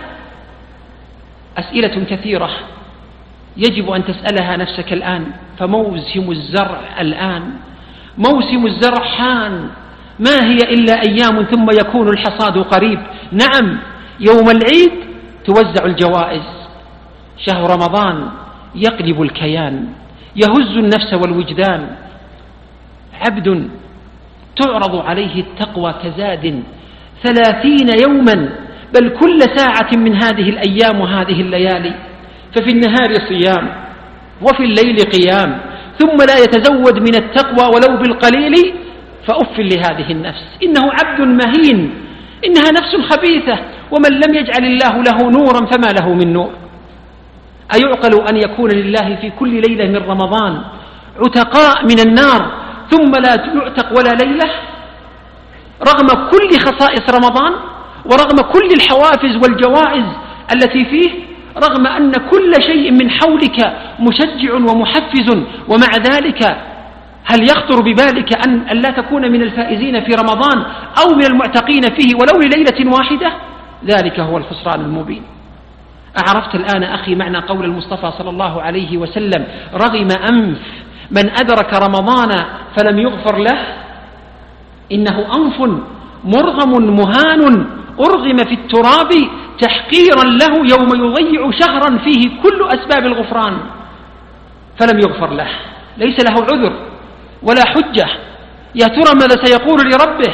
أسئلة كثيرة يجب أن تسألها نفسك الآن، فموسم الزرع الآن، موسم الزرع حان، ما هي إلا أيام ثم يكون الحصاد قريب. نعم، يوم العيد توزع الجوائز. شهر رمضان يقلب الكيان، يهز النفس والوجدان. عبد تعرض عليه التقوى كزاد ثلاثين يوما، بل كل ساعة من هذه الأيام وهذه الليالي. ففي النهار صيام وفي الليل قيام، ثم لا يتزود من التقوى ولو بالقليل، فأف لهذه النفس، إنه عبد مهين، إنها نفس خبيثة، ومن لم يجعل الله له نورا فما له من نور. أيعقل أن يكون لله في كل ليلة من رمضان عتقاء من النار ثم لا يعتق ولا ليلة؟ رغم كل خصائص رمضان ورغم كل الحوافز والجوائز التي فيه، رغم أن كل شيء من حولك مشجع ومحفز، ومع ذلك هل يخطر ببالك أن لا تكون من الفائزين في رمضان أو من المعتقين فيه ولو لليلة واحدة؟ ذلك هو الخسران المبين. أعرفت الآن أخي معنى قول المصطفى صلى الله عليه وسلم: رغم أنف من أدرك رمضان فلم يغفر له؟ إنه أنف مرغم مهان أرغم في التراب تحقيرا له يوم يضيع شهرا فيه كل أسباب الغفران فلم يغفر له، ليس له عذر ولا حجة. يا ترى ماذا سيقول لربه؟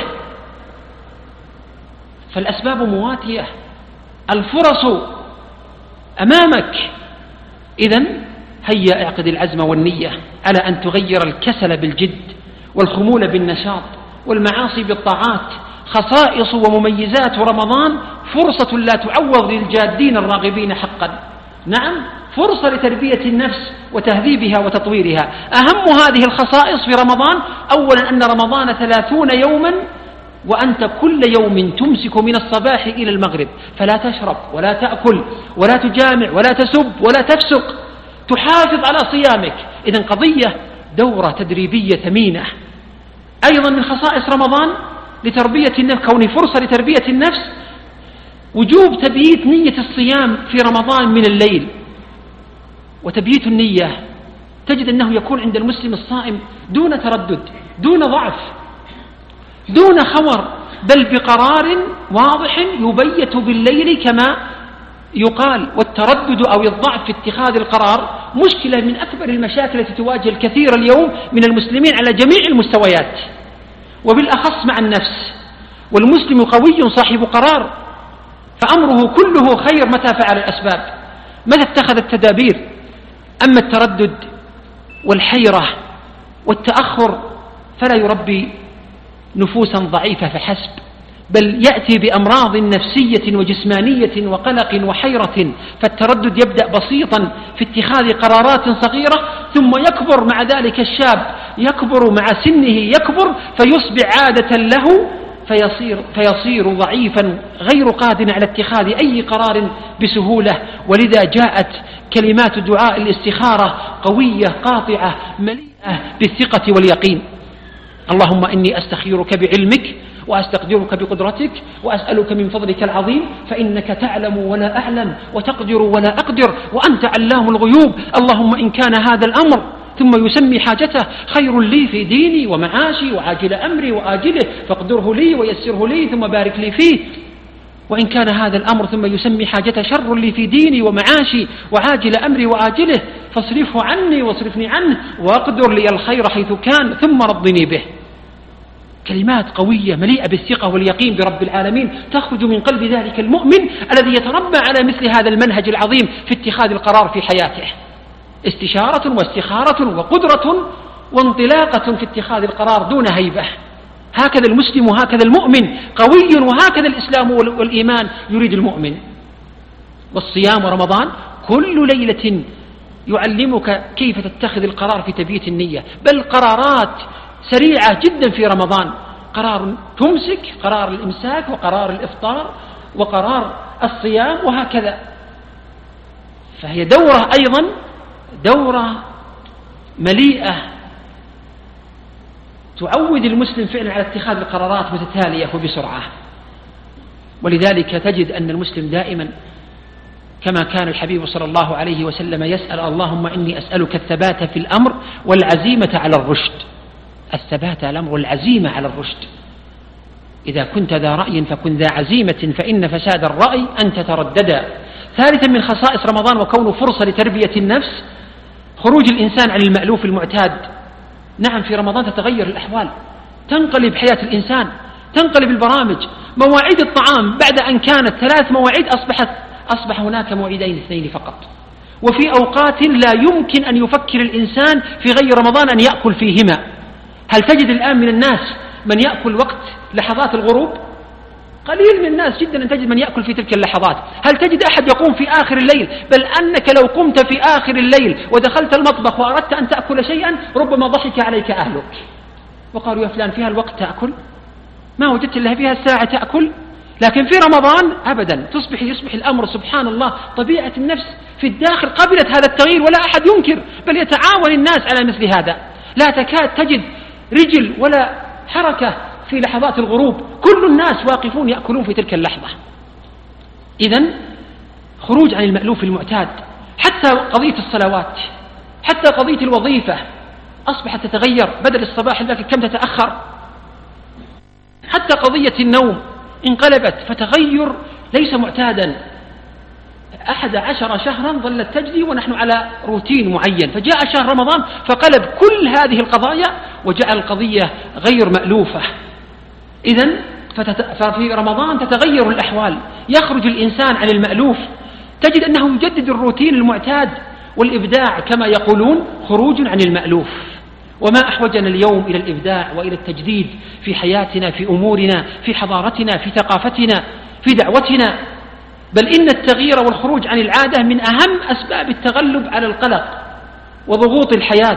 فالأسباب مواتية، الفرص أمامك. إذن هيا اعقد العزم والنية على أن تغير الكسل بالجد والخمول بالنشاط والمعاصي بالطاعات. خصائص ومميزات رمضان فرصة لا تعوض للجادين الراغبين حقا. نعم، فرصة لتربية النفس وتهذيبها وتطويرها. أهم هذه الخصائص في رمضان: أولا أن رمضان ثلاثون يوما وأنت كل يوم تمسك من الصباح إلى المغرب، فلا تشرب ولا تأكل ولا تجامع ولا تسب ولا تفسق، تحافظ على صيامك. إذن قضية دورة تدريبية ثمينة. أيضا من خصائص رمضان لتربية النفس، كونه فرصة لتربية النفس، وجوب تبييت نية الصيام في رمضان من الليل. وتبييت النية تجد أنه يكون عند المسلم الصائم دون تردد، دون ضعف، دون خور، بل بقرار واضح يبيت بالليل كما يقال. والتردد أو الضعف في اتخاذ القرار مشكلة من أكبر المشاكل التي تواجه الكثير اليوم من المسلمين على جميع المستويات، وبالأخص مع النفس. والمسلم قوي صاحب قرار، فأمره كله خير متى فعل الأسباب، متى اتخذ التدابير. أما التردد والحيرة والتأخر فلا يربي نفوسا ضعيفة فحسب، بل يأتي بأمراض نفسية وجسمانية وقلق وحيرة. فالتردد يبدأ بسيطا في اتخاذ قرارات صغيرة، ثم يكبر مع ذلك الشاب، يكبر مع سنه، يكبر فيصبح عادة له، فيصير, فيصير ضعيفا غير قادر على اتخاذ أي قرار بسهولة. ولذا جاءت كلمات دعاء الاستخارة قوية قاطعة مليئة بالثقة واليقين. اللهم إني أستخيرك بعلمك وأستقدرك بقدرتك وأسألك من فضلك العظيم، فإنك تعلم ولا أعلم وتقدر ولا أقدر وأنت علام الغيوب. اللهم إن كان هذا الأمر، ثم يسمي حاجته، خير لي في ديني ومعاشي وعاجل أمري وآجله فاقدره لي ويسره لي ثم بارك لي فيه. وإن كان هذا الأمر، ثم يسمي حاجته، شر لي في ديني ومعاشي وعاجل أمري وآجله فاصرفه عني واصرفني عنه وأقدر لي الخير حيث كان ثم رضني به. كلمات قوية مليئة بالثقة واليقين برب العالمين تخرج من قلب ذلك المؤمن الذي يتربى على مثل هذا المنهج العظيم في اتخاذ القرار في حياته. استشارة واستخارة وقدرة وانطلاقة في اتخاذ القرار دون هيبة. هكذا المسلم وهكذا المؤمن قوي، وهكذا الإسلام والإيمان يريد المؤمن. والصيام ورمضان كل ليلة يعلمك كيف تتخذ القرار في تبييت النية، بل قرارات سريعة جدا في رمضان، قرار تمسك، قرار الإمساك، وقرار الإفطار، وقرار الصيام، وهكذا. فهي دورة أيضا دورة مليئة تعود المسلم فعلا على اتخاذ القرارات متتالية وبسرعة. ولذلك تجد أن المسلم دائما كما كان الحبيب صلى الله عليه وسلم يسأل: اللهم إني أسألك الثبات في الأمر والعزيمة على الرشد. الثبات على الأمر والعزيمة على الرشد. إذا كنت ذا رأي فكن ذا عزيمة، فإن فساد الرأي أن تترددا. ثالثا من خصائص رمضان وكونه فرصة لتربية النفس خروج الإنسان عن المألوف المعتاد. نعم، في رمضان تتغير الأحوال، تنقلب حياة الإنسان، تنقلب البرامج. مواعيد الطعام بعد أن كانت ثلاث مواعيد أصبحت أصبح هناك موعدين اثنين فقط. وفي أوقات لا يمكن أن يفكر الإنسان في غير رمضان أن يأكل فيهما. هل تجد الآن من الناس من يأكل وقت لحظات الغروب؟ قليل من الناس جدا أن تجد من يأكل في تلك اللحظات. هل تجد أحد يقوم في آخر الليل؟ بل أنك لو قمت في آخر الليل ودخلت المطبخ وأردت أن تأكل شيئا ربما ضحك عليك أهلك وقالوا: يا فلان فيها الوقت تأكل؟ ما وجدت إلا فيها الساعة تأكل؟ لكن في رمضان أبدا، تصبح يصبح الأمر سبحان الله طبيعة النفس في الداخل قبلت هذا التغيير ولا أحد ينكر، بل يتعاون الناس على مثل هذا. لا تكاد تجد رجل ولا حركة في لحظات الغروب، كل الناس واقفون يأكلون في تلك اللحظة. إذن خروج عن المألوف المعتاد. حتى قضية الصلوات، حتى قضية الوظيفة أصبحت تتغير، بدل الصباح الباكر كم تتأخر. حتى قضية النوم انقلبت، فتغير ليس معتادا. أحد عشر شهرا ظلت تجري ونحن على روتين معين، فجاء شهر رمضان فقلب كل هذه القضايا وجعل القضية غير مألوفة. إذن ففي رمضان تتغير الأحوال، يخرج الإنسان عن المألوف، تجد أنه يجدد الروتين المعتاد، والإبداع كما يقولون خروج عن المألوف. وما أحوجنا اليوم إلى الإبداع وإلى التجديد في حياتنا، في أمورنا، في حضارتنا، في ثقافتنا، في دعوتنا. بل إن التغيير والخروج عن العادة من أهم أسباب التغلب على القلق وضغوط الحياة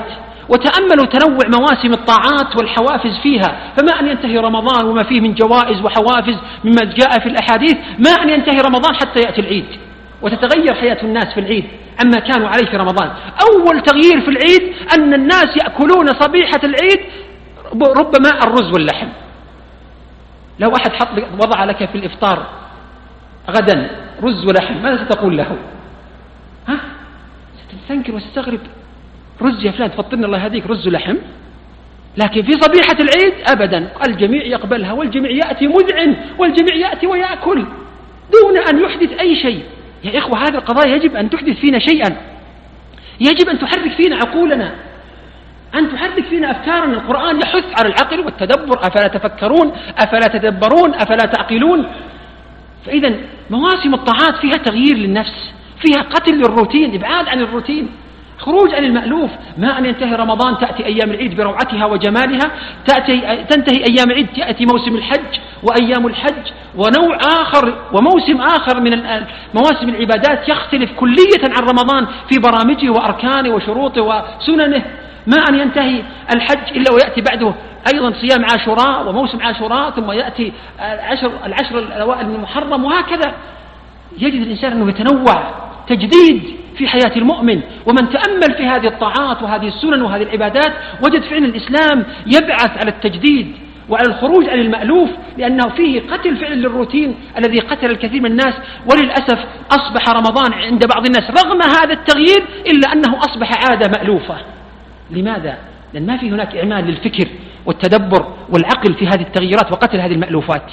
وتأملوا تنوع مواسم الطاعات والحوافز فيها، فما أن ينتهي رمضان وما فيه من جوائز وحوافز مما جاء في الأحاديث، ما أن ينتهي رمضان حتى يأتي العيد وتتغير حياة الناس في العيد عما كانوا عليه في رمضان. أول تغيير في العيد أن الناس يأكلون صبيحة العيد ربما الرز واللحم. لو أحد حط وضع لك في الإفطار غدا رز ولحم ماذا ستقول له؟ ها؟ ستستنكر وستستغرب، رز يا فلان تفطرنا الله يهديك رز ولحم. لكن في صبيحة العيد أبدا الجميع يقبلها، والجميع يأتي مذعن، والجميع يأتي ويأكل دون أن يحدث أي شيء. يا إخوة هذه القضايا يجب أن تحدث فينا شيئا، يجب أن تحرك فينا عقولنا، أن تحرك فينا أفكارنا. القرآن يحث على العقل والتدبر، أفلا تفكرون أفلا تدبرون أفلا تعقلون. فإذا مواسم الطاعات فيها تغيير للنفس، فيها قتل للروتين، إبعاد عن الروتين، خروج عن المألوف. ما أن ينتهي رمضان تأتي أيام العيد بروعتها وجمالها، تأتي تنتهي أيام العيد تأتي موسم الحج وأيام الحج ونوع آخر وموسم آخر من مواسم العبادات يختلف كلية عن رمضان في برامجه وأركانه وشروطه وسننه. ما أن ينتهي الحج إلا ويأتي بعده أيضا صيام عاشوراء وموسم عاشوراء، ثم يأتي العشر, العشر الأوائل من محرم، وهكذا. يجد الإنسان أنه يتنوع، تجديد في حياة المؤمن. ومن تأمل في هذه الطاعات وهذه السنن وهذه العبادات وجد فعلا الإسلام يبعث على التجديد وعلى الخروج عن المألوف، لأنه فيه قتل فعلا للروتين الذي قتل الكثير من الناس. وللأسف أصبح رمضان عند بعض الناس رغم هذا التغيير إلا أنه أصبح عادة مألوفة. لماذا؟ لأن ما في هناك إعمال للفكر والتدبر والعقل في هذه التغييرات وقتل هذه المألوفات.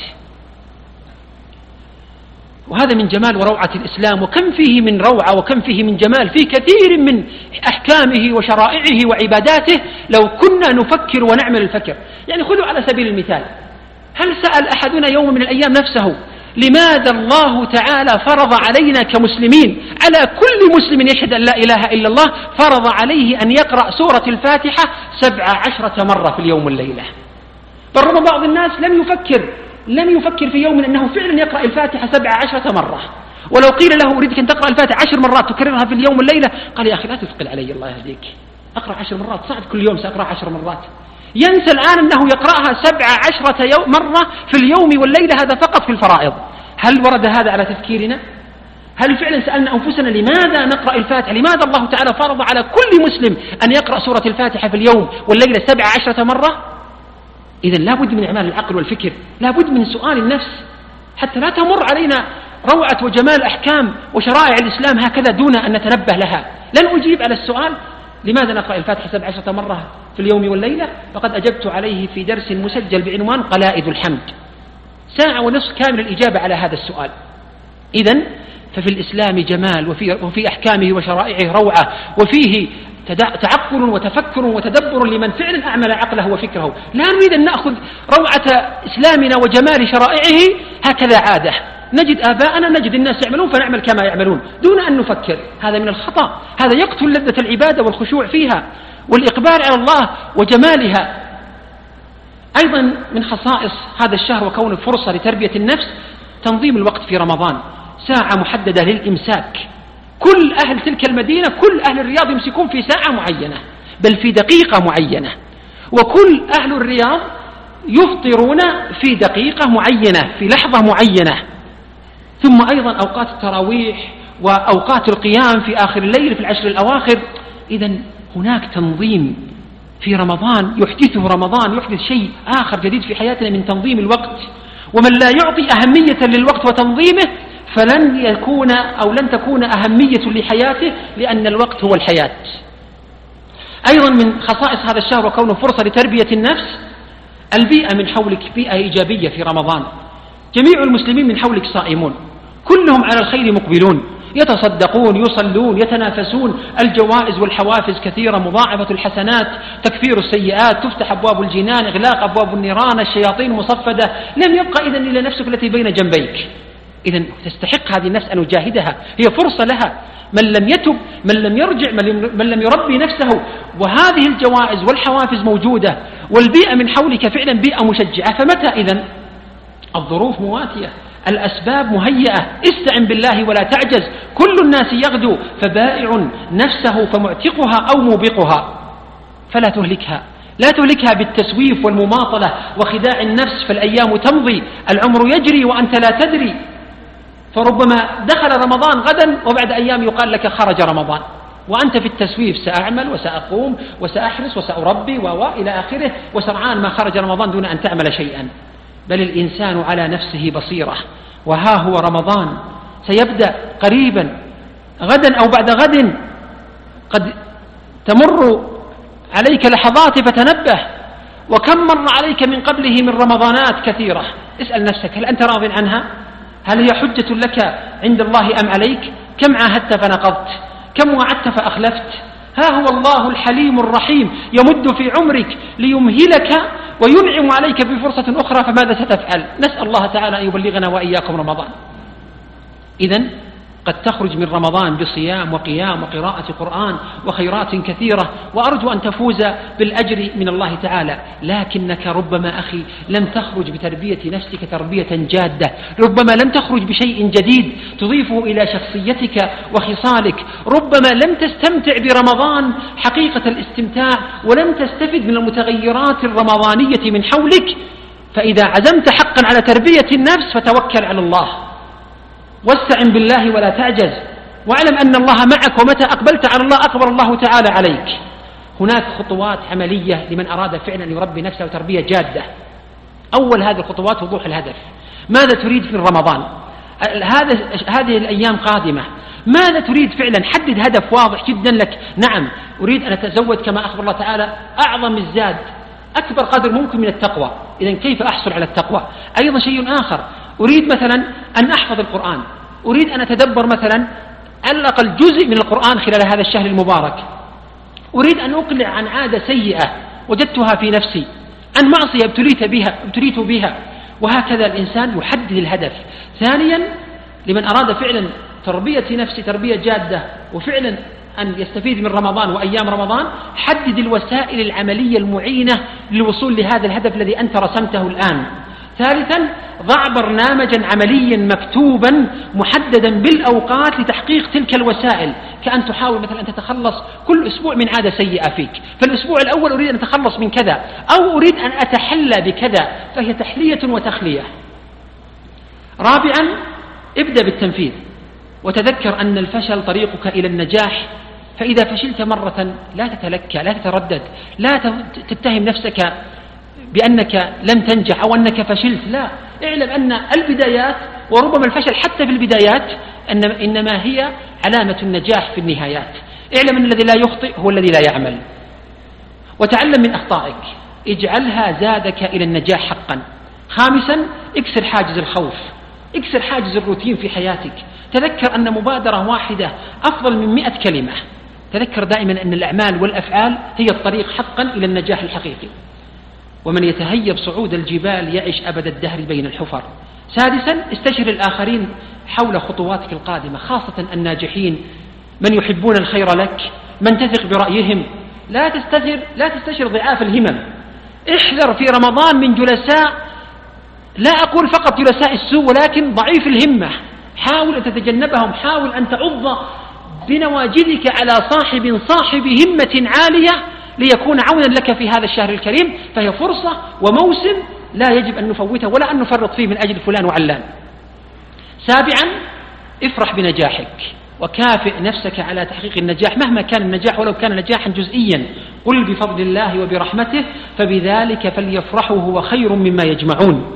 وهذا من جمال وروعة الإسلام، وكم فيه من روعة وكم فيه من جمال في كثير من أحكامه وشرائعه وعباداته لو كنا نفكر ونعمل الفكر. يعني خذوا على سبيل المثال، هل سأل أحدنا يوم من الأيام نفسه لماذا الله تعالى فرض علينا كمسلمين، على كل مسلم يشهد أن لا إله إلا الله، فرض عليه أن يقرأ سورة الفاتحة سبع عشرة مرة في اليوم والليلة؟ فربما بعض الناس لم يفكر لم يفكر في يوم أنه فعلا يقرأ الفاتحة سبع عشرة مرة. ولو قيل له أريدك أن تقرأ الفاتحة عشر مرات تكررها في اليوم والليلة، قال يا أخي لا تثقل علي الله يهديك، أقرأ عشر مرات صعب، كل يوم سأقرأ عشر مرات. ينسى الآن أنه يقرأها سبع عشرة مرة في اليوم والليلة، هذا فقط في الفرائض. هل ورد هذا على تفكيرنا؟ هل فعلا سألنا أنفسنا لماذا نقرأ الفاتحة؟ لماذا الله تعالى فرض على كل مسلم أن يقرأ سورة الفاتحة في اليوم والليلة سبع عشرة مرة؟ إذن لا بد من إعمال العقل والفكر، لا بد من سؤال النفس حتى لا تمر علينا روعة وجمال أحكام وشرائع الإسلام هكذا دون أن نتنبه لها. لن أجيب على السؤال لماذا نقرأ الفاتحة سبع عشرة مرة في اليوم والليلة، فقد أجبت عليه في درس مسجل بعنوان قلائد الحمد، ساعة ونصف كامل الإجابة على هذا السؤال. إذن ففي الإسلام جمال، وفي, وفي أحكامه وشرائعه روعة، وفيه تعقل وتفكر وتدبر لمن فعلا أعمل عقله وفكره. لا نريد أن نأخذ روعة إسلامنا وجمال شرائعه هكذا عادة، نجد آباءنا نجد الناس يعملون فنعمل كما يعملون دون أن نفكر. هذا من الخطأ، هذا يقتل لذة العبادة والخشوع فيها والإقبال على الله وجمالها. أيضا من خصائص هذا الشهر وكونه فرصة لتربية النفس تنظيم الوقت في رمضان، ساعة محددة للإمساك. كل أهل تلك المدينة، كل أهل الرياض يمسكون في ساعة معينة بل في دقيقة معينة، وكل أهل الرياض يفطرون في دقيقة معينة في لحظة معينة. ثم أيضا أوقات التراويح وأوقات القيام في آخر الليل في العشر الأواخر. إذن هناك تنظيم في رمضان يحدثه رمضان، يحدث شيء آخر جديد في حياتنا من تنظيم الوقت. ومن لا يعطي أهمية للوقت وتنظيمه فلن يكون أو لن تكون أهمية لحياته، لأن الوقت هو الحياة. أيضا من خصائص هذا الشهر وكونه فرصة لتربية النفس البيئة من حولك بيئة إيجابية في رمضان. جميع المسلمين من حولك صائمون، كلهم على الخير مقبلون، يتصدقون يصلون يتنافسون، الجوائز والحوافز كثيرة، مضاعفة الحسنات، تكفير السيئات، تفتح أبواب الجنان، إغلاق أبواب النيران، الشياطين مصفدة، لم يبقى إذن إلا نفسك التي بين جنبيك. إذن تستحق هذه النفس أن نجاهدها، هي فرصة لها. من لم يتب، من لم يرجع، من لم يربي نفسه، وهذه الجوائز والحوافز موجودة والبيئة من حولك فعلا بيئة مشجعة، فمتى إذن؟ الظروف مواتية، الأسباب مهيئة، استعن بالله ولا تعجز. كل الناس يغدو فبائع نفسه فمعتقها أو موبقها. فلا تهلكها، لا تهلكها بالتسويف والمماطلة وخداع النفس، فالأيام تمضي، العمر يجري وأنت لا تدري، فربما دخل رمضان غدا وبعد أيام يقال لك خرج رمضان، وأنت في التسويف سأعمل وسأقوم وسأحرص وسأربي وإلى آخره، وسرعان ما خرج رمضان دون أن تعمل شيئا. بل الإنسان على نفسه بصيرة، وها هو رمضان سيبدأ قريبا، غدا أو بعد غد قد تمر عليك لحظات فتنبه، وكم مر عليك من قبله من رمضانات كثيرة. اسأل نفسك هل أنت راض عنها؟ هل هي حجة لك عند الله أم عليك؟ كم عاهدت فنقضت؟ كم وعدت فأخلفت؟ ها هو الله الحليم الرحيم يمد في عمرك ليمهلك وينعم عليك بفرصة أخرى، فماذا ستفعل؟ نسأل الله تعالى أن يبلغنا وإياكم رمضان. إذن قد تخرج من رمضان بصيام وقيام وقراءة قرآن وخيرات كثيرة، وأرجو أن تفوز بالأجر من الله تعالى، لكنك ربما أخي لم تخرج بتربية نفسك تربية جادة، ربما لم تخرج بشيء جديد تضيفه إلى شخصيتك وخصالك، ربما لم تستمتع برمضان حقيقة الاستمتاع، ولم تستفد من المتغيرات الرمضانية من حولك. فإذا عزمت حقا على تربية النفس فتوكل على الله، واستعن بالله ولا تعجز، واعلم أن الله معك، ومتى أقبلت على الله أقبل الله تعالى عليك. هناك خطوات عملية لمن أراد فعلا أن يربي نفسه تربية جادة. أول هذه الخطوات وضوح الهدف، ماذا تريد في رمضان؟ هذا هذه الأيام قادمة، ماذا تريد فعلا؟ حدد هدف واضح جدا لك. نعم أريد أن أتزود كما أخبر الله تعالى أعظم الزاد أكبر قدر ممكن من التقوى، إذن كيف أحصل على التقوى؟ أيضا شيء آخر، أريد مثلا أن أحفظ القرآن، أريد أن أتدبر مثلا على الأقل جزء من القرآن خلال هذا الشهر المبارك، أريد أن أقلع عن عادة سيئة وجدتها في نفسي، عن معصية ابتليت بها ابتليت بها وهكذا الإنسان يحدد الهدف. ثانيا لمن أراد فعلا تربية نفسه تربية جادة وفعلا أن يستفيد من رمضان وأيام رمضان، حدد الوسائل العملية المعينة للوصول لهذا الهدف الذي أنت رسمته الآن. ثالثا ضع برنامجا عمليا مكتوبا محددا بالأوقات لتحقيق تلك الوسائل، كأن تحاول مثلا أن تتخلص كل أسبوع من عادة سيئة فيك، فالأسبوع الأول أريد أن أتخلص من كذا، أو أريد أن أتحلى بكذا، فهي تحلية وتخلية. رابعا ابدأ بالتنفيذ، وتذكر أن الفشل طريقك إلى النجاح، فإذا فشلت مرة لا تتلكى، لا تتردد، لا تتهم نفسك بأنك لم تنجح أو أنك فشلت، لا، اعلم أن البدايات وربما الفشل حتى في البدايات إنما هي علامة النجاح في النهايات. اعلم أن الذي لا يخطئ هو الذي لا يعمل، وتعلم من أخطائك، اجعلها زادك إلى النجاح حقا. خامسا اكسر حاجز الخوف، اكسر حاجز الروتين في حياتك، تذكر أن مبادرة واحدة أفضل من مئة كلمة، تذكر دائما أن الأعمال والأفعال هي الطريق حقا إلى النجاح الحقيقي. ومن يتهيب صعود الجبال يعيش أبد الدهر بين الحفر. سادسا استشر الآخرين حول خطواتك القادمة، خاصة الناجحين، من يحبون الخير لك، من تثق برأيهم. لا تستشر لا تستشر ضعاف الهمم، احذر في رمضان من جلساء، لا أقول فقط جلساء السوء، ولكن ضعيف الهمة، حاول أن تتجنبهم، حاول أن تعض بنواجذك على صاحب صاحب همة عالية ليكون عونا لك في هذا الشهر الكريم، فهي فرصة وموسم لا يجب أن نفوته ولا أن نفرط فيه من أجل فلان وعلان. سابعا افرح بنجاحك، وكافئ نفسك على تحقيق النجاح مهما كان النجاح، ولو كان نجاحا جزئيا. قل بفضل الله وبرحمته فبذلك فليفرحوا هو خير مما يجمعون.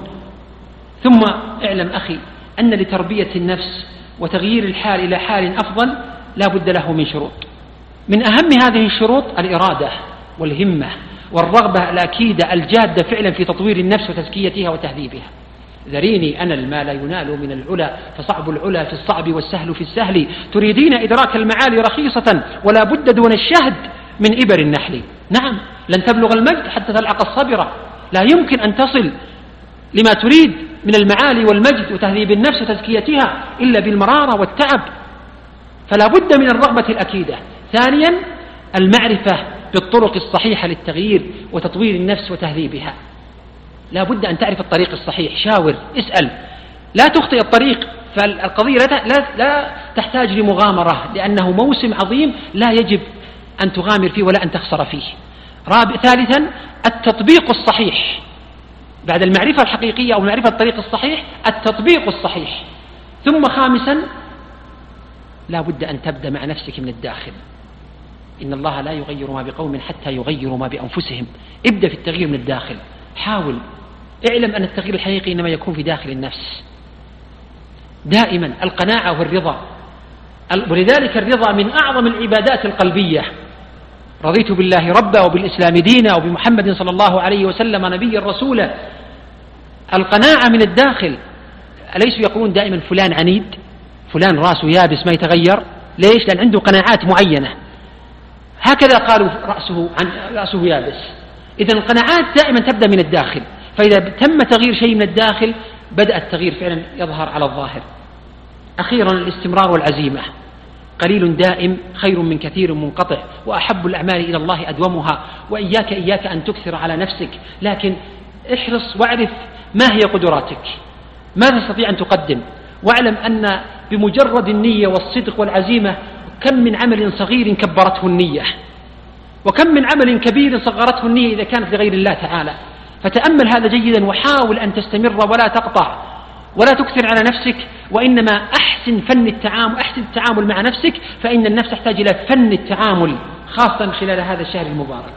ثم اعلم أخي أن لتربية النفس وتغيير الحال إلى حال أفضل لا بد له من شروط، من أهم هذه الشروط الإرادة والهمة والرغبة الأكيدة الجادة فعلا في تطوير النفس وتزكيتها وتهذيبها. ذريني أنا ما لا ينال من العلا، فصعب العلا في الصعب والسهل في السهل، تريدين إدراك المعالي رخيصة ولا بد دون الشهد من إبر النحل. نعم لن تبلغ المجد حتى تلعق الصبرة، لا يمكن أن تصل لما تريد من المعالي والمجد وتهذيب النفس وتزكيتها إلا بالمرارة والتعب، فلا بد من الرغبة الأكيدة. ثانيا المعرفة بالطرق الصحيحة للتغيير وتطوير النفس وتهذيبها، لا بد أن تعرف الطريق الصحيح، شاور، اسأل، لا تخطئ الطريق، فالقضية لا, لا تحتاج لمغامرة، لأنه موسم عظيم لا يجب أن تغامر فيه ولا أن تخسر فيه. رابع ثالثا التطبيق الصحيح، بعد المعرفة الحقيقية أو معرفة الطريق الصحيح التطبيق الصحيح. ثم خامسا لا بد أن تبدأ مع نفسك من الداخل. إن الله لا يغير ما بقوم حتى يغيروا ما بأنفسهم. ابدأ في التغيير من الداخل، حاول، اعلم أن التغيير الحقيقي إنما يكون في داخل النفس. دائما القناعة والرضا، ولذلك الرضا من أعظم العبادات القلبية. رضيت بالله ربا وبالإسلام دينا وبمحمد صلى الله عليه وسلم نبيا رسولا. القناعة من الداخل. أليسوا يقولون دائما فلان عنيد، فلان راسه يابس ما يتغير؟ ليش؟ لأن عنده قناعات معينة، هكذا قالوا رأسه, عن رأسه يابس. إذن القناعات دائما تبدأ من الداخل، فإذا تم تغيير شيء من الداخل بدأ التغيير فعلا يظهر على الظاهر. أخيرا الاستمرار والعزيمة. قليل دائم خير من كثير منقطع، وأحب الأعمال إلى الله أدومها. وإياك إياك أن تكثر على نفسك، لكن احرص واعرف ما هي قدراتك، ما تستطيع أن تقدم، واعلم أن بمجرد النية والصدق والعزيمة كم من عمل صغير كبرته النية، وكم من عمل كبير صغرته النية إذا كانت لغير الله تعالى. فتأمل هذا جيدا، وحاول أن تستمر ولا تقطع ولا تكثر على نفسك، وإنما أحسن فن التعامل، أحسن التعامل مع نفسك، فإن النفس تحتاج إلى فن التعامل خاصة خلال هذا الشهر المبارك.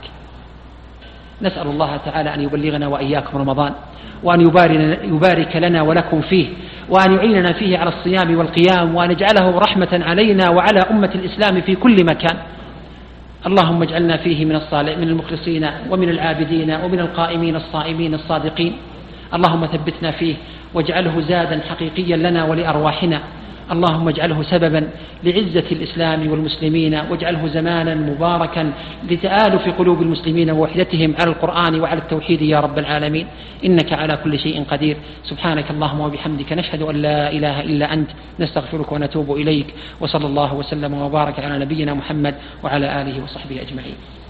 نسأل الله تعالى أن يبلغنا وإياكم رمضان، وأن يبارك لنا ولكم فيه، وأن يعيننا فيه على الصيام والقيام، وأن يجعله رحمة علينا وعلى أمة الإسلام في كل مكان. اللهم اجعلنا فيه من الصالح من المخلصين ومن العابدين ومن القائمين الصائمين الصادقين. اللهم ثبتنا فيه واجعله زادا حقيقيا لنا ولأرواحنا. اللهم اجعله سببا لعزة الإسلام والمسلمين، واجعله زمانا مباركا لتآلف قلوب المسلمين ووحدتهم على القرآن وعلى التوحيد يا رب العالمين، إنك على كل شيء قدير. سبحانك اللهم وبحمدك، نشهد أن لا إله إلا أنت، نستغفرك ونتوب إليك. وصلى الله وسلم وبارك على نبينا محمد وعلى آله وصحبه أجمعين.